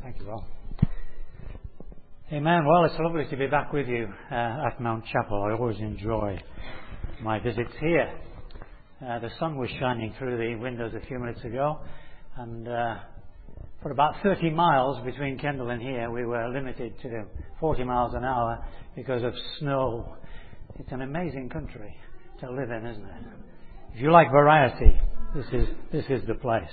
Thank you, Will. Amen. Well, it's lovely to be back with you at Mount Chapel. I always enjoy my visits here. The sun was shining through the windows a few minutes ago, and for about 30 miles between Kendal and here, we were limited to 40 miles an hour because of snow. It's an amazing country to live in, isn't it? If you like variety, this is the place.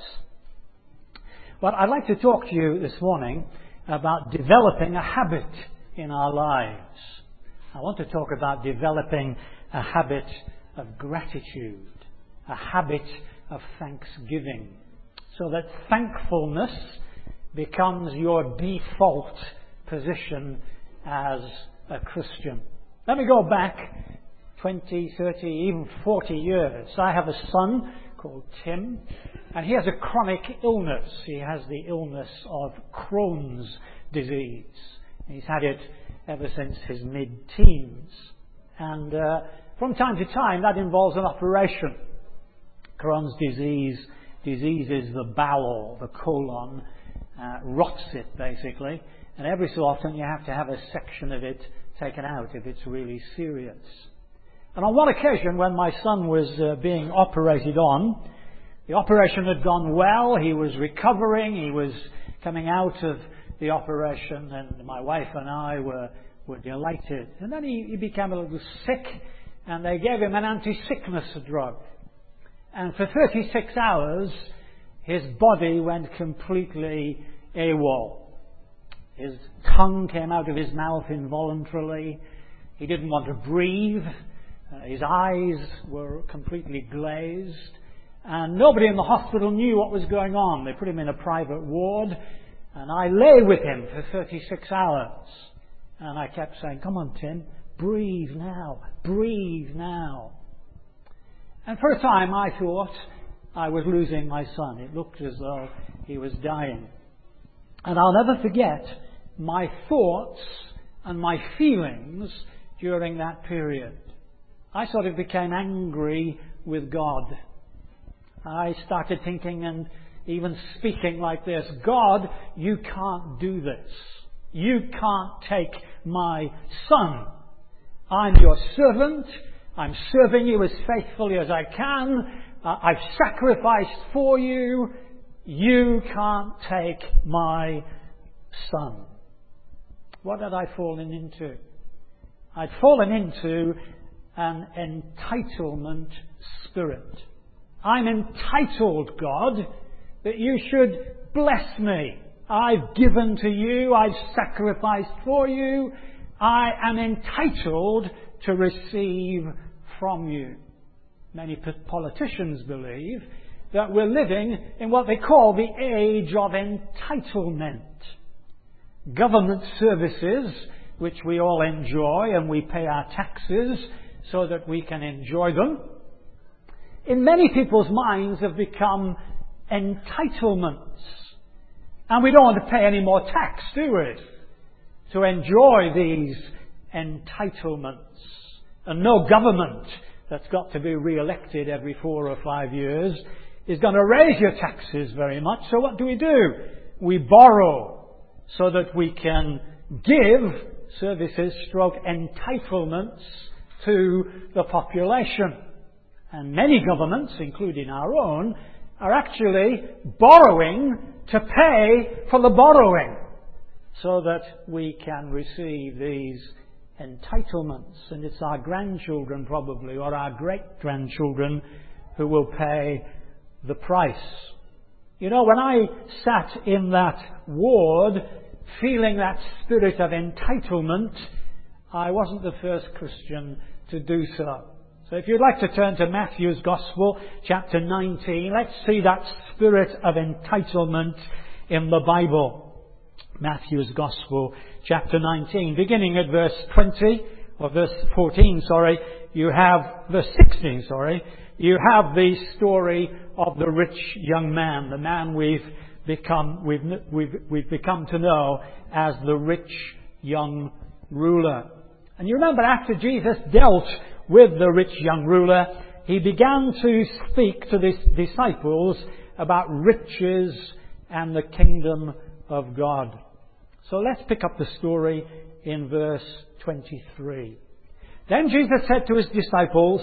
But I'd like to talk to you this morning about developing a habit in our lives. I want to talk about developing a habit of gratitude, a habit of thanksgiving, so that thankfulness becomes your default position as a Christian. Let me go back 20, 30, even 40 years. I have a son called Tim, and he has a chronic illness. He has the illness of Crohn's disease. He's had it ever since his mid-teens. And from time to time, that involves an operation. Crohn's disease diseases the bowel, the colon, rots it basically. And every so often you have to have a section of it taken out if it's really serious. And on one occasion when my son was being operated on, the operation had gone well, he was recovering, he was coming out of the operation, and my wife and I were delighted. And then he became a little sick, and they gave him an anti-sickness drug. And for 36 hours, his body went completely AWOL. His tongue came out of his mouth involuntarily. He didn't want to breathe. His eyes were completely glazed. And nobody in the hospital knew what was going on. They put him in a private ward. And I lay with him for 36 hours. And I kept saying, "Come on, Tim, breathe now. Breathe now." And for a time I thought I was losing my son. It looked as though he was dying. And I'll never forget my thoughts and my feelings during that period. I sort of became angry with God. I started thinking and even speaking like this: God, you can't do this. You can't take my son. I'm your servant. I'm serving you as faithfully as I can. I've sacrificed for you. You can't take my son. What had I fallen into? I'd fallen into an entitlement spirit. I'm entitled, God, that you should bless me. I've given to you. I've sacrificed for you. I am entitled to receive from you. Many politicians believe that we're living in what they call the age of entitlement. Government services, which we all enjoy and we pay our taxes so that we can enjoy them, in many people's minds have become entitlements. And we don't want to pay any more tax, do we, to enjoy these entitlements? And no government that's got to be re-elected every 4 or 5 years is going to raise your taxes very much. So what do? We borrow so that we can give services stroke entitlements to the population. And many governments, including our own, are actually borrowing to pay for the borrowing so that we can receive these entitlements. And it's our grandchildren probably, or our great-grandchildren, who will pay the price. You know, when I sat in that ward feeling that spirit of entitlement, I wasn't the first Christian to do so. So if you'd like to turn to Matthew's Gospel, chapter 19, let's see that spirit of entitlement in the Bible. Matthew's Gospel, chapter 19, beginning at verse 20, or verse 14, you have, verse 16, you have the story of the rich young man, the man we've become to know as the rich young ruler. And you remember, after Jesus dealt with the rich young ruler, he began to speak to his disciples about riches and the kingdom of God. So let's pick up the story in verse 23. Then Jesus said to his disciples,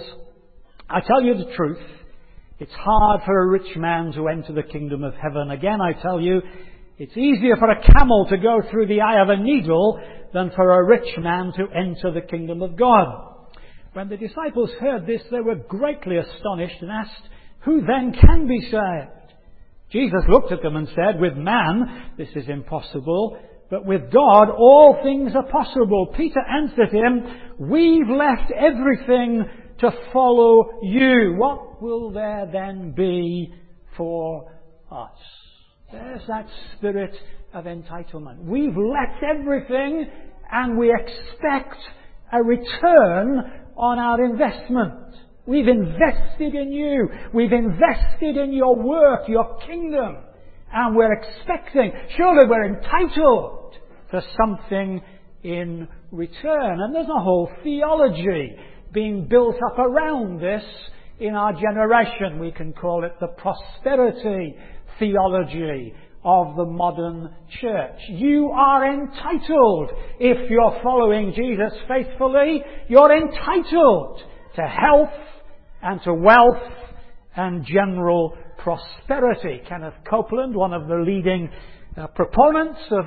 I tell you the truth, it's hard for a rich man to enter the kingdom of heaven. Again, I tell you, it's easier for a camel to go through the eye of a needle than for a rich man to enter the kingdom of God. When the disciples heard this, they were greatly astonished and asked, who then can be saved? Jesus looked at them and said, with man this is impossible, but with God all things are possible. Peter answered him, we've left everything to follow you. What will there then be for us? There's that spirit of entitlement. We've left everything and we expect a return on our investment. We've invested in you. We've invested in your work, your kingdom. And we're expecting, surely we're entitled to something in return. And there's a whole theology being built up around this in our generation. We can call it the prosperity theology of the modern church. You are entitled, if you're following Jesus faithfully, you're entitled to health and to wealth and general prosperity. Kenneth Copeland, one of the leading proponents of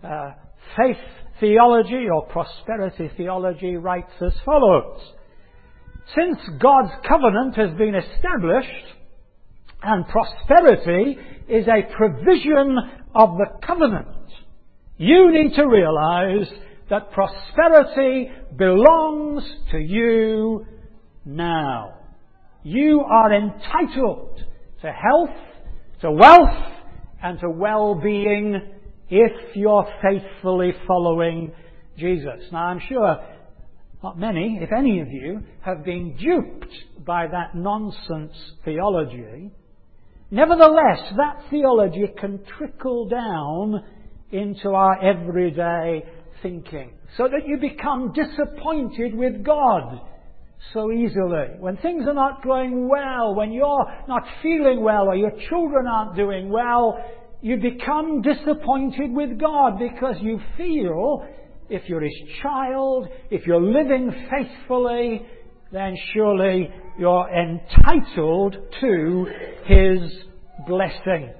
faith theology or prosperity theology, writes as follows. Since God's covenant has been established and prosperity is a provision of the covenant, you need to realize that prosperity belongs to you now. You are entitled to health, to wealth, and to well-being if you're faithfully following Jesus. Now, I'm sure not many, if any of you, have been duped by that nonsense theology. Nevertheless, that theology can trickle down into our everyday thinking so that you become disappointed with God so easily. When things are not going well, when you're not feeling well or your children aren't doing well, you become disappointed with God because you feel if you're His child, if you're living faithfully, then surely you're entitled to His blessing.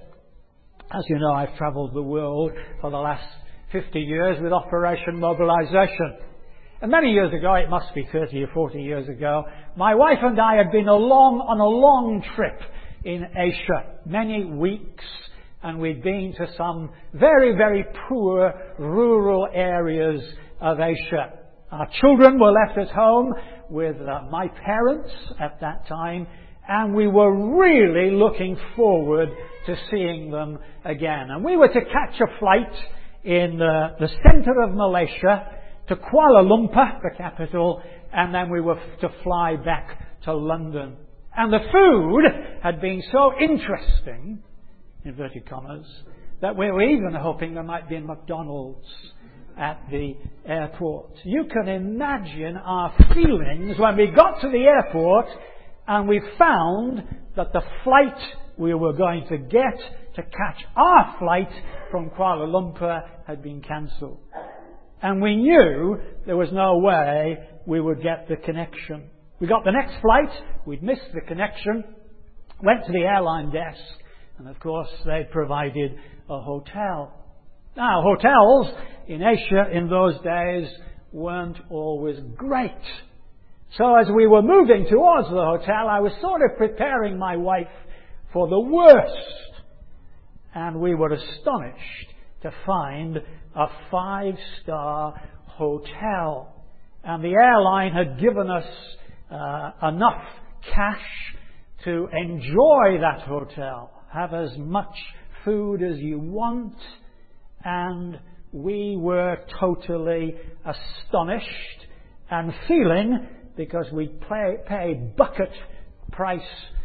As you know, I've travelled the world for the last 50 years with Operation Mobilization. And many years ago, it must be 30 or 40 years ago, my wife and I had been on a long trip in Asia, many weeks, and we'd been to some very, very poor rural areas of Asia. Our children were left at home with my parents at that time, and we were really looking forward to seeing them again. And we were to catch a flight in the centre of Malaysia to Kuala Lumpur, the capital, and then we were to fly back to London. And the food had been so interesting, inverted commas, that we were even hoping there might be a McDonald's at the airport. You can imagine our feelings when we got to the airport and we found that the flight we were going to get to catch our flight from Kuala Lumpur had been cancelled. And we knew there was no way we would get the connection. We got the next flight, we'd missed the connection, went to the airline desk, and of course they provided a hotel. Now, hotels in Asia in those days weren't always great. So as we were moving towards the hotel, I was sort of preparing my wife for the worst. And we were astonished to find a 5-star hotel. And the airline had given us enough cash to enjoy that hotel, have as much food as you want, and we were totally astonished and feeling, because we paid bucket price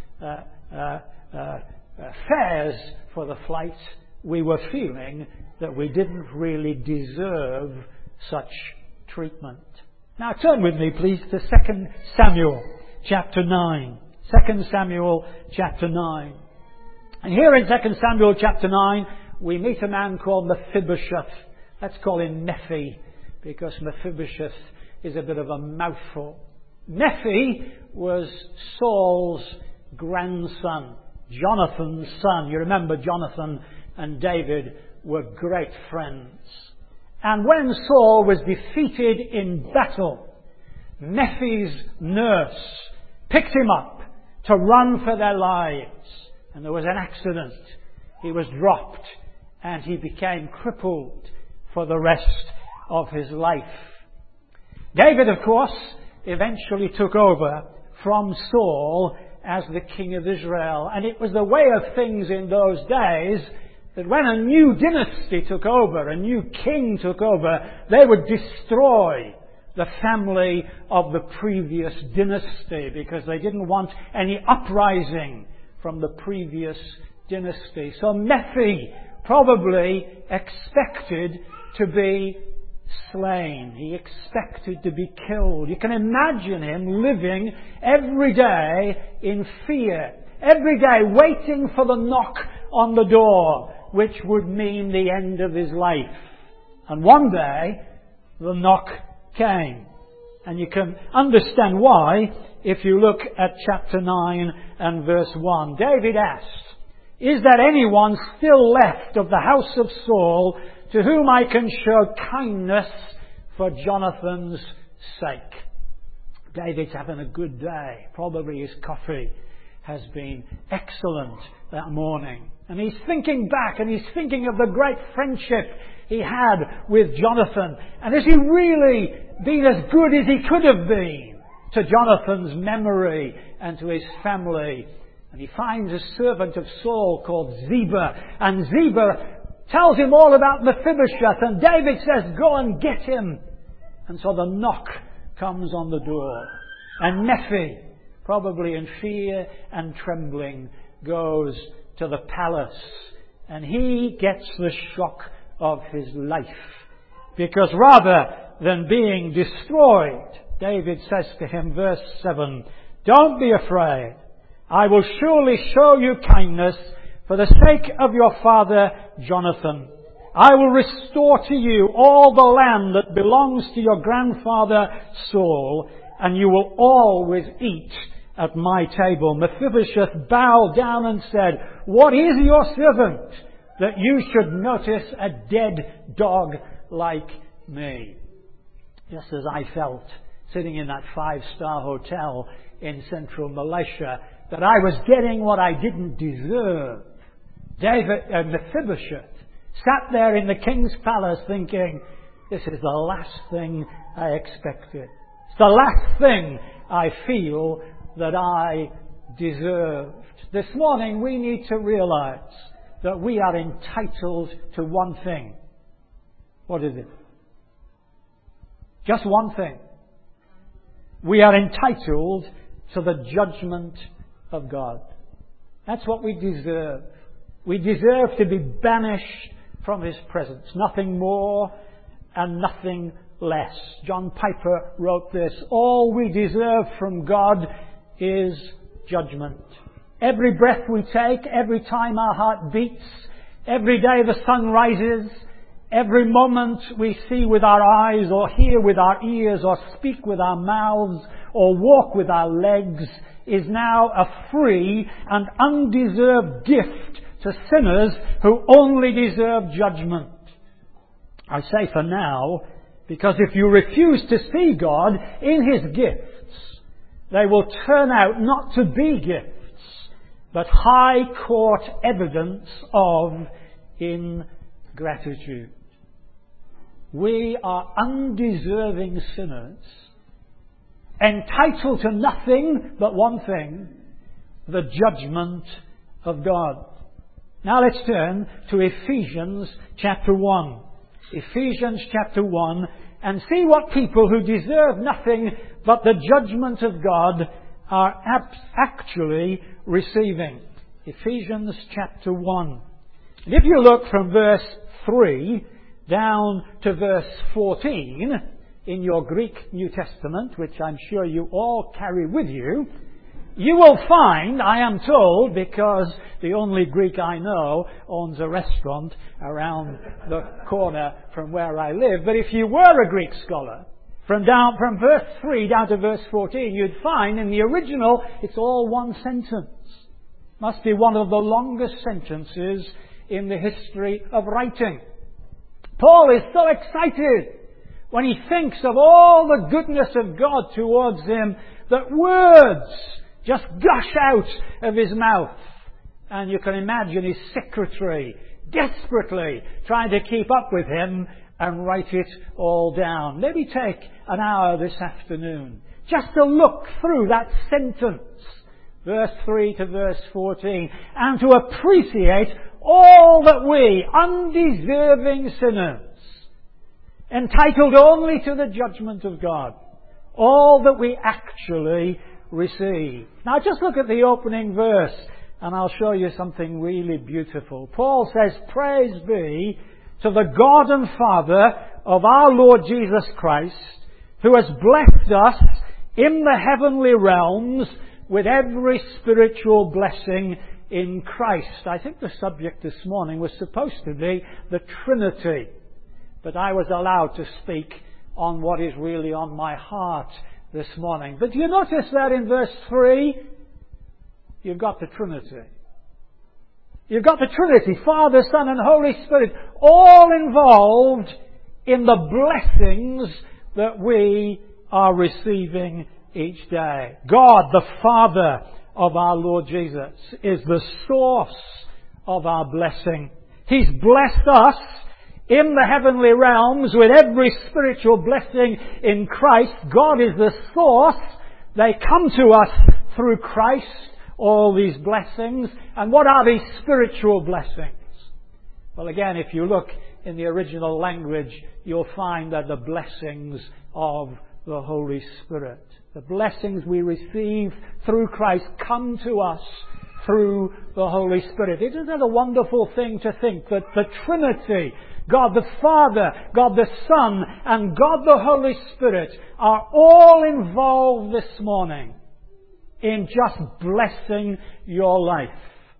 fares for the flight, we were feeling that we didn't really deserve such treatment. Now turn with me please to 2 Samuel chapter 9. 2 Samuel chapter 9. And here in 2 Samuel chapter 9, we meet a man called Mephibosheth. Let's call him Nephi, because Mephibosheth is a bit of a mouthful. Nephi was Saul's grandson, Jonathan's son. You remember Jonathan and David were great friends. And when Saul was defeated in battle, Nephi's nurse picked him up to run for their lives. And there was an accident. He was dropped and he became crippled for the rest of his life. David, of course, eventually took over from Saul as the king of Israel. And it was the way of things in those days that when a new dynasty took over, a new king took over, they would destroy the family of the previous dynasty because they didn't want any uprising from the previous dynasty. So Nephi probably expected to be slain. He expected to be killed. You can imagine him living every day in fear, every day waiting for the knock on the door, which would mean the end of his life. And one day, the knock came. And you can understand why if you look at chapter 9 and verse 1. David asked, "Is there anyone still left of the house of Saul to whom I can show kindness for Jonathan's sake?" David's having a good day. Probably his coffee has been excellent that morning. And he's thinking back and he's thinking of the great friendship he had with Jonathan. And has he really been as good as he could have been to Jonathan's memory and to his family? And he finds a servant of Saul called Ziba. And Ziba tells him all about Mephibosheth. And David says, "Go and get him." And so the knock comes on the door. And Nephi, probably in fear and trembling, goes to the palace. And he gets the shock of his life. Because rather than being destroyed, David says to him, verse 7, "Don't be afraid. I will surely show you kindness for the sake of your father Jonathan. I will restore to you all the land that belongs to your grandfather Saul, and you will always eat at my table." Mephibosheth bowed down and said, "What is your servant that you should notice a dead dog like me?" Just as I felt sitting in that 5-star hotel in central Malaysia, that I was getting what I didn't deserve. Mephibosheth sat there in the king's palace thinking, this is the last thing I expected. It's the last thing I feel that I deserved. This morning we need to realize that we are entitled to one thing. What is it? Just one thing. We are entitled to the judgment of God. That's what we deserve. We deserve to be banished from His presence. Nothing more and nothing less. John Piper wrote this: all we deserve from God is judgment. Every breath we take, every time our heart beats, every day the sun rises, every moment we see with our eyes or hear with our ears or speak with our mouths or walk with our legs is now a free and undeserved gift to sinners who only deserve judgment. I say for now, because if you refuse to see God in His gifts, they will turn out not to be gifts, but high court evidence of ingratitude. We are undeserving sinners, entitled to nothing but one thing: the judgment of God. Now let's turn to Ephesians chapter 1. Ephesians chapter 1, and see what people who deserve nothing but the judgment of God are actually receiving. Ephesians chapter 1. And if you look from verse 3 down to verse 14 in your Greek New Testament, which I'm sure you all carry with you, You will find, I am told, because the only Greek I know owns a restaurant around the corner from where I live, but if you were a Greek scholar, from verse 3 down to verse 14, you'd find in the original it's all one sentence. Must be one of the longest sentences in the history of writing. Paul is so excited when he thinks of all the goodness of God towards him that words just gush out of his mouth. And you can imagine his secretary desperately trying to keep up with him and write it all down. Maybe take an hour this afternoon just to look through that sentence, verse 3 to verse 14, and to appreciate all that we, undeserving sinners, entitled only to the judgment of God, all that we actually receive. Now just look at the opening verse and I'll show you something really beautiful. Paul says, "Praise be to the God and Father of our Lord Jesus Christ, who has blessed us in the heavenly realms with every spiritual blessing in Christ." I think the subject this morning was supposed to be the Trinity, but I was allowed to speak on what is really on my heart this morning. But do you notice that in verse 3, you've got the Trinity. You've got the Trinity, Father, Son and Holy Spirit, all involved in the blessings that we are receiving each day. God, the Father of our Lord Jesus, is the source of our blessing. He's blessed us in the heavenly realms with every spiritual blessing in Christ. God is the source. They come to us through Christ, all these blessings. And what are these spiritual blessings? Well, again, if you look in the original language, you'll find that the blessings of the Holy Spirit. The blessings we receive through Christ come to us through the Holy Spirit. Isn't that a wonderful thing to think that the Trinity, God the Father, God the Son, and God the Holy Spirit are all involved this morning in just blessing your life.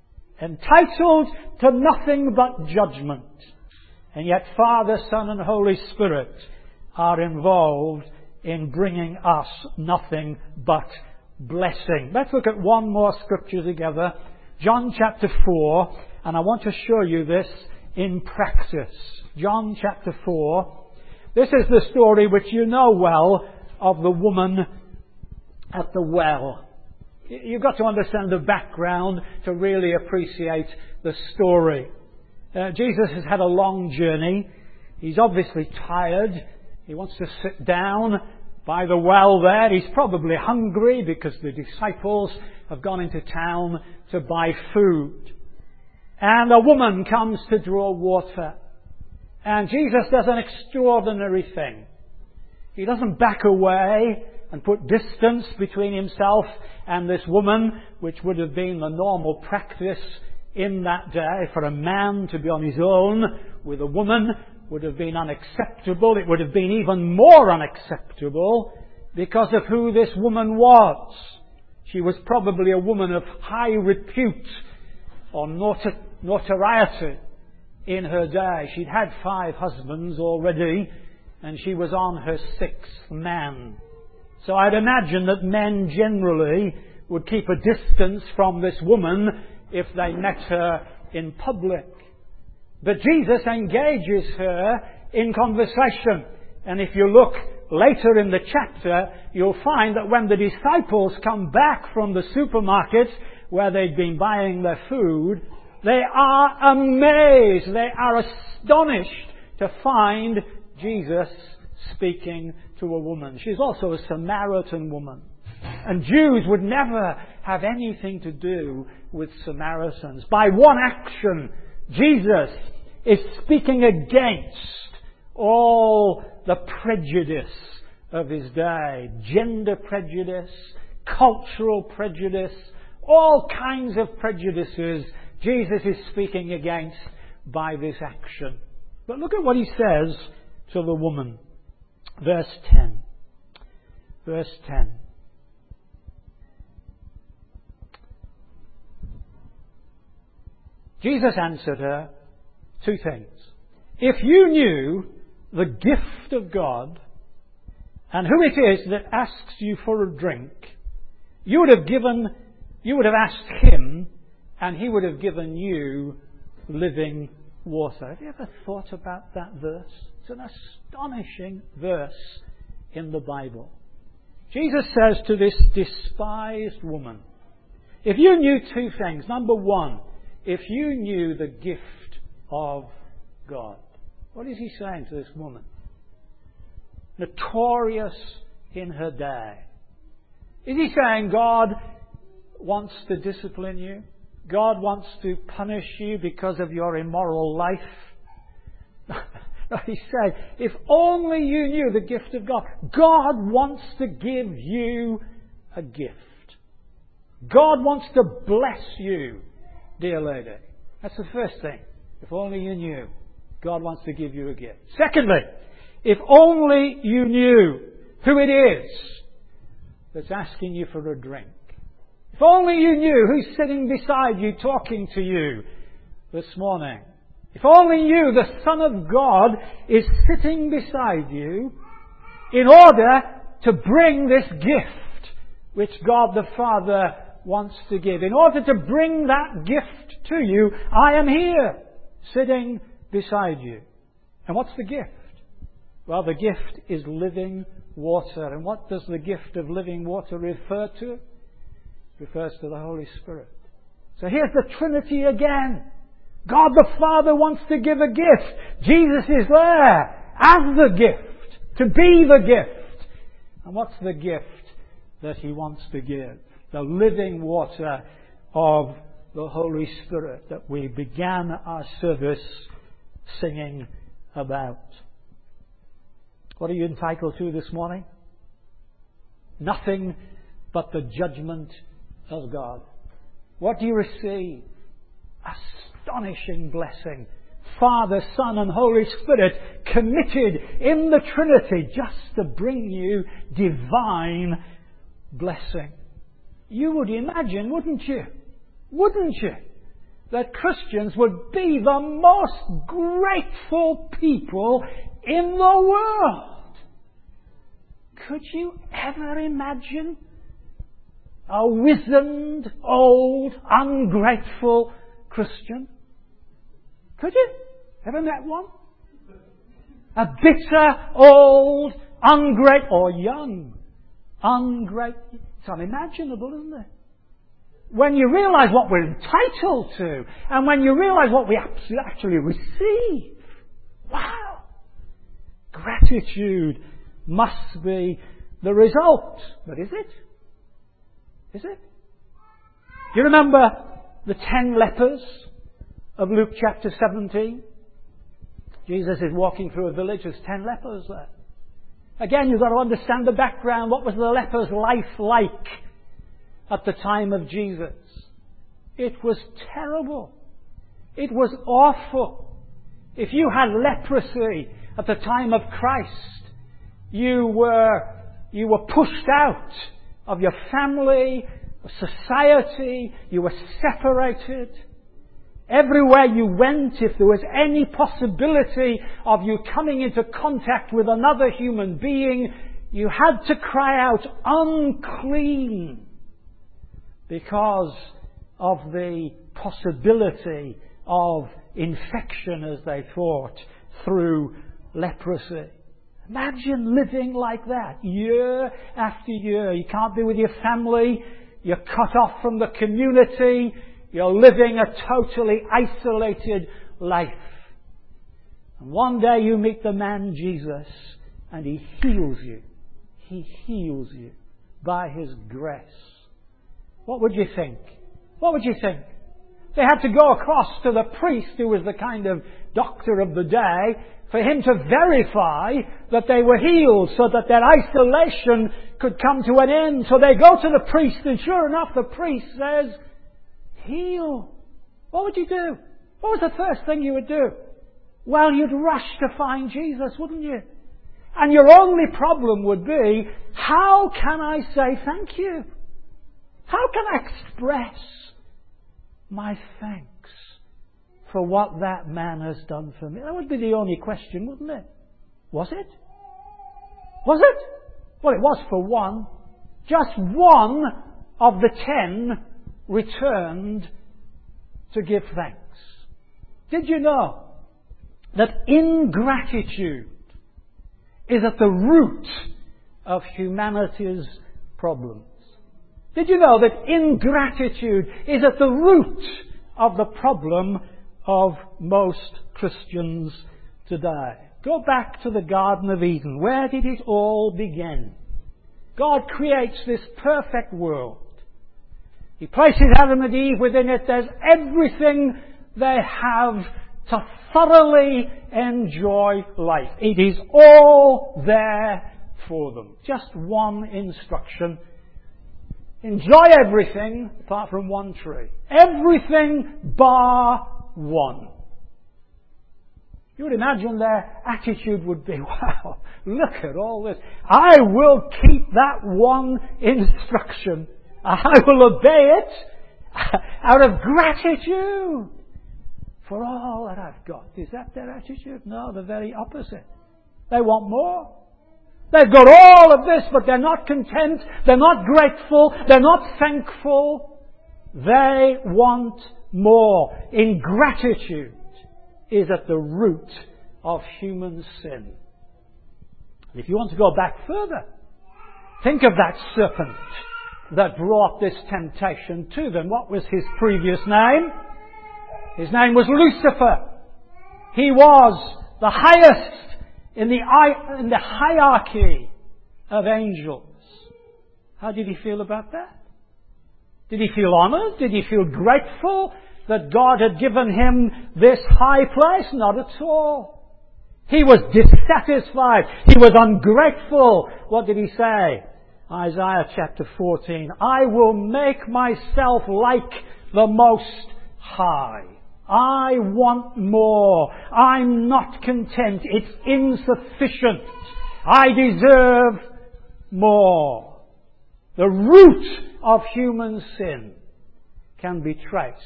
Entitled to nothing but judgment. And yet Father, Son and Holy Spirit are involved in bringing us nothing but blessing. Let's look at one more scripture together. John chapter 4. And I want to show you this in practice. John chapter 4. This is the story which you know well of the woman at the well. You've got to understand the background to really appreciate the story. Jesus has had a long journey. He's obviously tired. He wants to sit down by the well there. He's probably hungry because the disciples have gone into town to buy food. And a woman comes to draw water. And Jesus does an extraordinary thing. He doesn't back away and put distance between himself and this woman, which would have been the normal practice in that day. For a man to be on his own with a woman would have been unacceptable. It would have been even more unacceptable because of who this woman was. She was probably a woman of high repute or notoriety in her day. She'd had 5 husbands already, and she was on her 6th man. So I'd imagine that men generally would keep a distance from this woman if they met her in public. But Jesus engages her in conversation. And if you look later in the chapter, you'll find that when the disciples come back from the supermarket where they'd been buying their food, they are amazed, they are astonished to find Jesus speaking to a woman. She's also a Samaritan woman. And Jews would never have anything to do with Samaritans. By one action, Jesus is speaking against all the prejudice of his day. Gender prejudice, cultural prejudice, all kinds of prejudices Jesus is speaking against by this action. But look at what he says to the woman. Verse 10. Verse 10. Jesus answered her two things. If you knew the gift of God and who it is that asks you for a drink, you would have asked him and he would have given you living water. Have you ever thought about that verse? It's an astonishing verse in the Bible. Jesus says to this despised woman, if you knew two things. Number one, if you knew the gift of God. What is he saying to this woman? Notorious in her day. Is he saying God wants to discipline you? God wants to punish you because of your immoral life? No, he's saying, if only you knew the gift of God. God wants to give you a gift. God wants to bless you, dear lady. That's the first thing. If only you knew. God wants to give you a gift. Secondly, if only you knew who it is that's asking you for a drink. If only you knew who's sitting beside you talking to you this morning. If only you, the Son of God, is sitting beside you in order to bring this gift which God the Father wants to give. In order to bring that gift to you, I am here, sitting beside you. And what's the gift? Well, the gift is living water. And what does the gift of living water refer to? It refers to the Holy Spirit. So here's the Trinity again. God the Father wants to give a gift. Jesus is there as the gift, to be the gift. And what's the gift that he wants to give? The living water of the Holy Spirit that we began our service singing about. What are you entitled to this morning? Nothing but the judgment of God. What do you receive? Astonishing blessing. Father, Son and Holy Spirit committed in the Trinity just to bring you divine blessing. You would imagine, wouldn't you? Wouldn't you? That Christians would be the most grateful people in the world. Could you ever imagine a wizened, old, ungrateful Christian? Could you? Ever met one? A bitter, old, ungrateful, or young, ungrateful. It's unimaginable, isn't it? When you realise what we're entitled to, and when you realise what we actually receive. Wow! Gratitude must be the result. But is it? Is it? Do you remember the 10 lepers of Luke chapter 17? Jesus is walking through a village. There's 10 lepers there. Again, you've got to understand the background. What was the leper's life like at the time of Jesus? It was terrible. It was awful. If you had leprosy at the time of Christ, you were pushed out of your family, society. You were separated. Everywhere you went, if there was any possibility of you coming into contact with another human being, you had to cry out, unclean, because of the possibility of infection, as they thought, through leprosy. Imagine living like that, year after year. You can't be with your family. You're cut off from the community. You're living a totally isolated life. And one day you meet the man Jesus, and he heals you. He heals you by his grace. What would you think? What would you think? They had to go across to the priest, who was the kind of doctor of the day, for him to verify that they were healed, so that their isolation could come to an end. So they go to the priest, and sure enough, the priest says, heal. What would you do? What was the first thing you would do? Well, you'd rush to find Jesus, wouldn't you? And your only problem would be, how can I say thank you? How can I express my thanks for what that man has done for me? That would be the only question, wouldn't it? Was it? Was it? Well, it was for one. Just one of the 10 returned to give thanks. Did you know that ingratitude is at the root of humanity's problems? Did you know that ingratitude is at the root of the problem of most Christians today? Go back to the Garden of Eden. Where did it all begin? God creates this perfect world. He places Adam and Eve within it. There's everything they have to thoroughly enjoy life. It is all there for them. Just one instruction. Enjoy everything apart from one tree. Everything bar one. You would imagine their attitude would be, wow, look at all this. I will keep that one instruction. I will obey it out of gratitude for all that I've got. Is that their attitude? No, the very opposite. They want more. They've got all of this, but they're not content. They're not grateful. They're not thankful. They want more. Ingratitude is at the root of human sin. And if you want to go back further, think of that serpent that brought this temptation to them. What was his previous name? His name was Lucifer. He was the highest in the hierarchy of angels. How did he feel about that? Did he feel honoured? Did he feel grateful that God had given him this high place? Not at all. He was dissatisfied. He was ungrateful. What did he say? Isaiah chapter 14. I will make myself like the Most High. I want more. I'm not content. It's insufficient. I deserve more. The root of human sin can be traced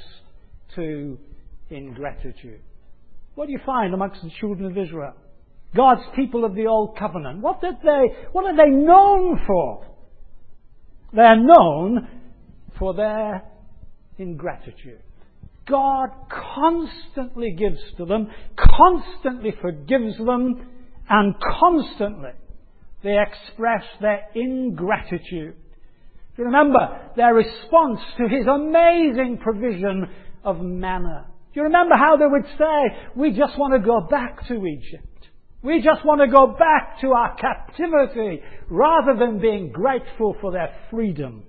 to ingratitude. What do you find amongst the children of Israel? God's people of the Old Covenant. What are they known for? They're known for their ingratitude. God constantly gives to them, constantly forgives them, and constantly they express their ingratitude. Do you remember their response to His amazing provision of manna? Do you remember how they would say, we just want to go back to Egypt. We just want to go back to our captivity rather than being grateful for their freedom.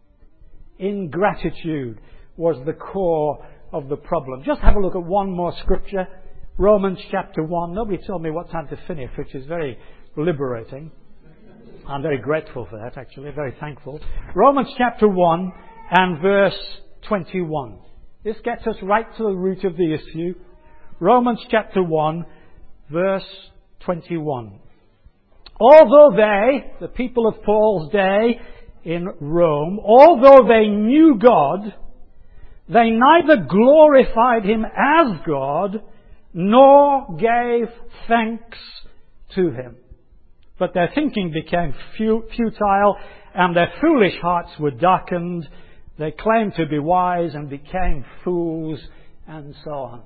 Ingratitude was the core of the problem. Just have a look at one more scripture. Romans chapter 1. Nobody told me what time to finish, which is very liberating. I'm very grateful for that, actually. Very thankful. Romans chapter 1 and verse 21. This gets us right to the root of the issue. Romans chapter 1, verse 21. Although they, the people of Paul's day in Rome, although they knew God, they neither glorified Him as God, nor gave thanks to Him. But their thinking became futile, and their foolish hearts were darkened. They claimed to be wise and became fools, and so on.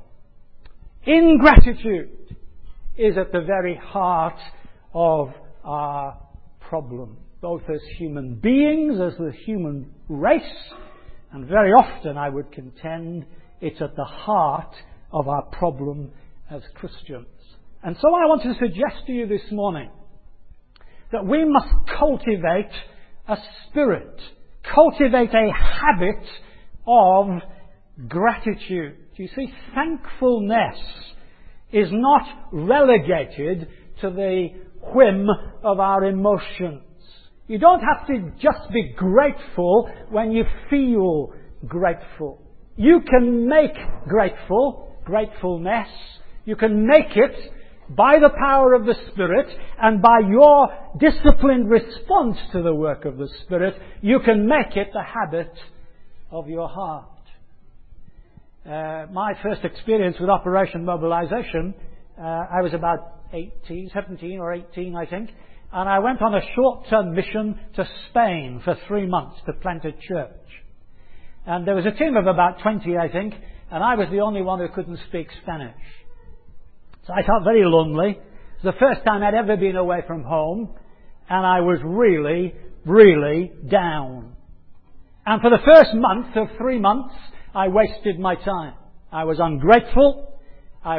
Ingratitude is at the very heart of our problem, both as human beings, as the human race, and very often, I would contend, it's at the heart of our problem as Christians. And so I want to suggest to you this morning that we must cultivate a spirit, cultivate a habit of gratitude. You see, thankfulness is not relegated to the whim of our emotions. You don't have to just be grateful when you feel grateful. You can make gratefulness, you can make it by the power of the Spirit, and by your disciplined response to the work of the Spirit, you can make it the habit of your heart. my first experience with Operation Mobilization, I was about 17 or 18, I think, and I went on a short-term mission to Spain for 3 months to plant a church. And there was a team of about 20, I think, and I was the only one who couldn't speak Spanish. So I felt very lonely. It was the first time I'd ever been away from home, and I was really, really down. And for the first month of 3 months, I wasted my time. I was ungrateful. I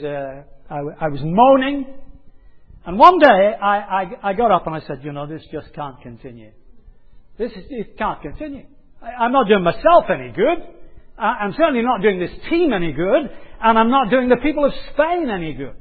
was moaning. And one day, I got up and I said, this just can't continue. It can't continue. I'm not doing myself any good. I'm certainly not doing this team any good. And I'm not doing the people of Spain any good.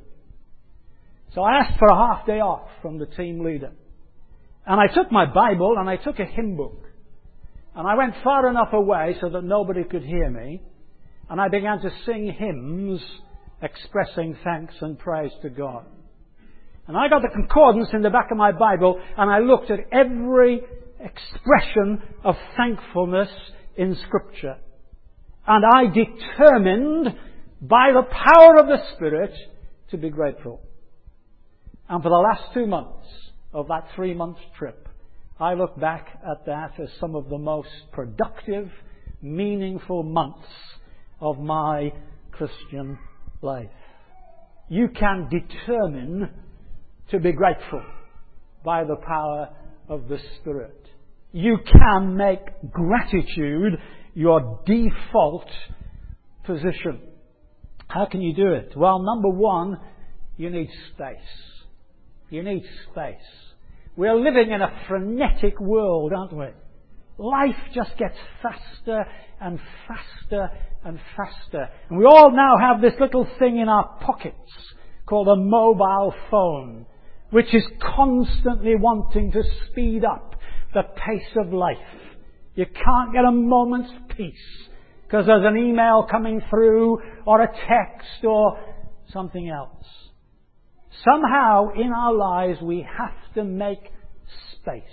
So I asked for a half day off from the team leader. And I took my Bible and I took a hymn book. And I went far enough away so that nobody could hear me. And I began to sing hymns expressing thanks and praise to God. And I got the concordance in the back of my Bible and I looked at every expression of thankfulness in Scripture. And I determined by the power of the Spirit to be grateful. And for the last 2 months of that 3-month trip, I look back at that as some of the most productive, meaningful months of my Christian life. You can determine to be grateful by the power of the Spirit. You can make gratitude your default position. How can you do it? Well, number one, you need space. You need space. We're living in a frenetic world, aren't we? Life just gets faster and faster and faster. And we all now have this little thing in our pockets called a mobile phone, which is constantly wanting to speed up the pace of life. You can't get a moment's peace because there's an email coming through or a text or something else. Somehow in our lives we have to make space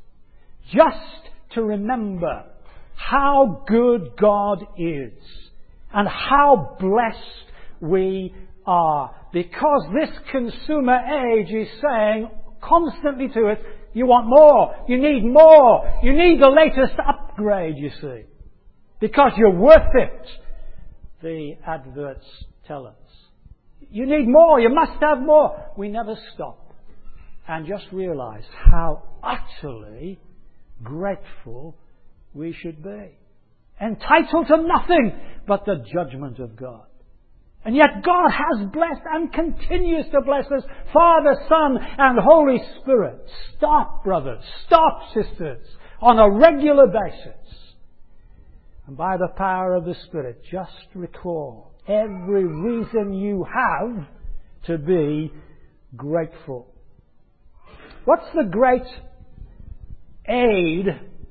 just to remember how good God is and how blessed we are. Because this consumer age is saying constantly to it, you want more, you need more, you need the latest upgrade, you see. Because you're worth it, the adverts tell us. You need more, you must have more. We never stop and just realize how utterly grateful we should be. Entitled to nothing but the judgment of God. And yet God has blessed and continues to bless us, Father, Son, and Holy Spirit. Stop, brothers. Stop, sisters, on a regular basis. And by the power of the Spirit, just recall every reason you have to be grateful. What's the great aid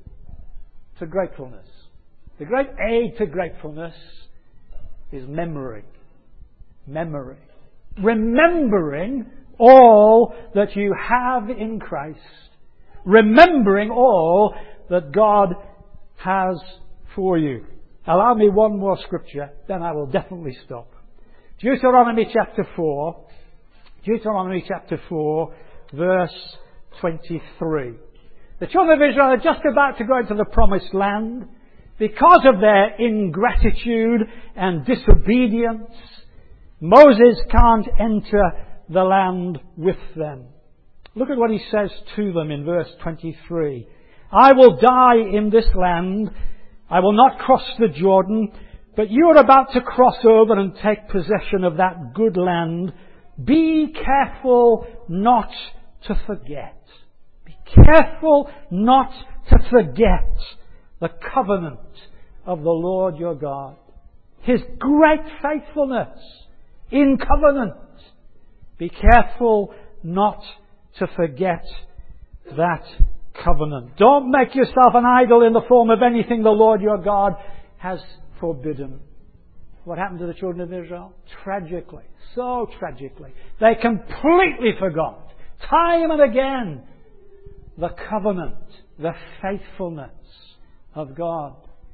to gratefulness? The great aid to gratefulness is memory. Memory. Remembering all that you have in Christ. Remembering all that God has for you. Allow me one more scripture, then I will definitely stop. Deuteronomy chapter 4. Deuteronomy chapter 4, verse 23. The children of Israel are just about to go into the promised land. Because of their ingratitude and disobedience, Moses can't enter the land with them. Look at what he says to them in verse 23. I will die in this land. I will not cross the Jordan, but you are about to cross over and take possession of that good land. Be careful not to forget. Be careful not to forget the covenant of the Lord your God. His great faithfulness in covenant. Be careful not to forget that covenant. Don't make yourself an idol in the form of anything the Lord your God has forbidden. What happened to the children of Israel? Tragically, so tragically, they completely forgot, time and again, the covenant, the faithfulness of God.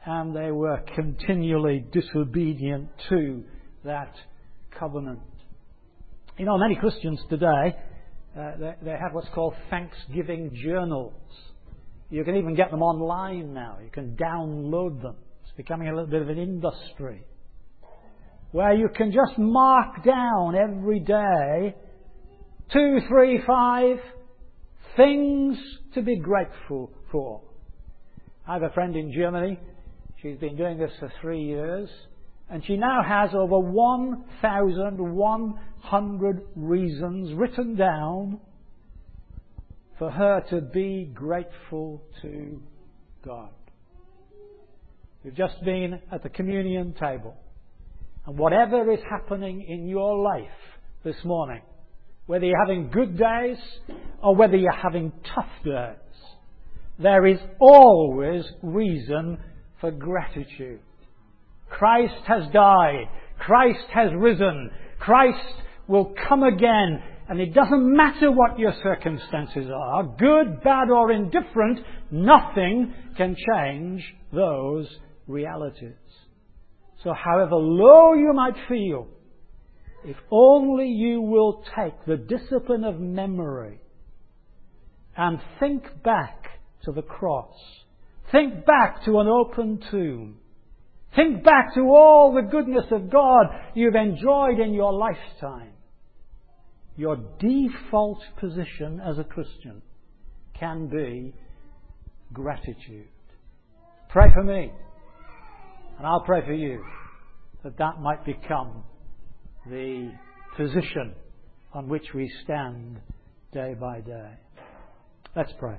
and they were continually disobedient to that covenant. You know, many Christians today, they have what's called Thanksgiving journals. You can even get them online now. You can download them. It's becoming a little bit of an industry where you can just mark down every day 2, 3, 5 things to be grateful for. I have a friend in Germany. She's been doing this for 3 years, and she now has over 1,100 reasons written down for her to be grateful to God. We've just been at the communion table, and whatever is happening in your life this morning, whether you're having good days or whether you're having tough days, there is always reason for gratitude. Christ has died. Christ has risen. Christ will come again. And it doesn't matter what your circumstances are, good, bad or indifferent, nothing can change those realities. So however low you might feel, if only you will take the discipline of memory and think back to the cross, think back to an open tomb, think back to all the goodness of God you've enjoyed in your lifetime, your default position as a Christian can be gratitude. Pray for me, and I'll pray for you, that might become the position on which we stand day by day. Let's pray.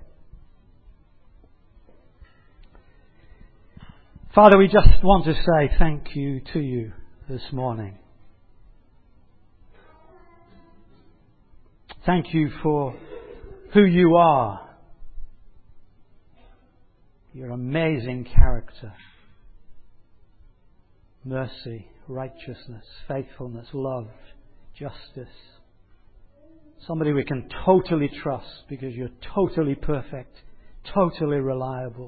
Father, we just want to say thank you to you this morning. Thank you for who you are. Your amazing character. Mercy, righteousness, faithfulness, love, justice. Somebody we can totally trust because you're totally perfect, totally reliable.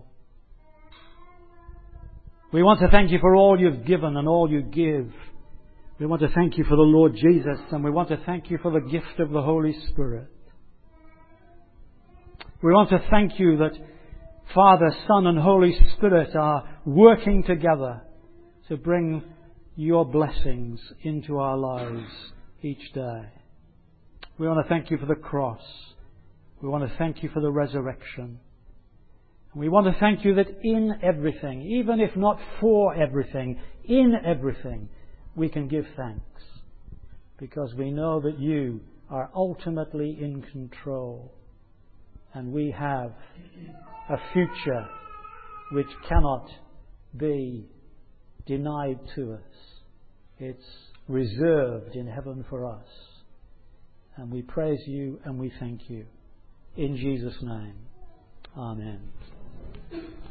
We want to thank you for all you've given and all you give. We want to thank you for the Lord Jesus, and we want to thank you for the gift of the Holy Spirit. We want to thank you that Father, Son and Holy Spirit are working together to bring your blessings into our lives each day. We want to thank you for the cross. We want to thank you for the resurrection. We want to thank you that in everything, even if not for everything, in everything, we can give thanks. Because we know that you are ultimately in control. And we have a future which cannot be denied to us. It's reserved in heaven for us. And we praise you and we thank you. In Jesus' name. Amen.